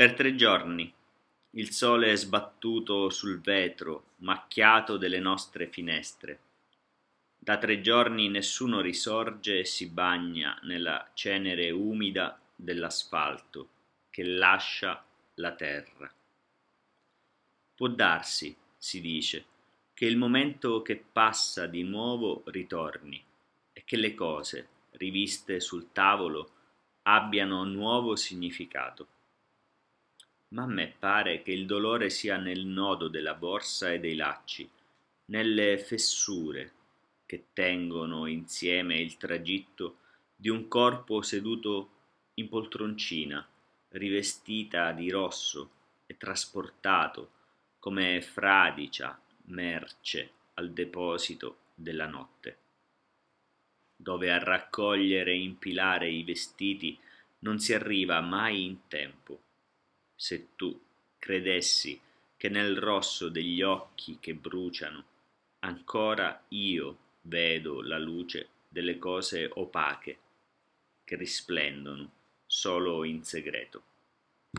Per 3 giorni il sole è sbattuto sul vetro macchiato delle nostre finestre. Da 3 giorni nessuno risorge e si bagna nella cenere umida dell'asfalto che lascia la terra. Può darsi, si dice, che il momento che passa di nuovo ritorni e che le cose, riviste sul tavolo, abbiano nuovo significato. Ma a me pare che il dolore sia nel nodo della borsa e dei lacci, nelle fessure che tengono insieme il tragitto di un corpo seduto in poltroncina, rivestita di rosso e trasportato come fradicia merce al deposito della notte, dove a raccogliere e impilare i vestiti non si arriva mai in tempo. Se tu credessi che nel rosso degli occhi che bruciano ancora io vedo la luce delle cose opache che risplendono solo in segreto.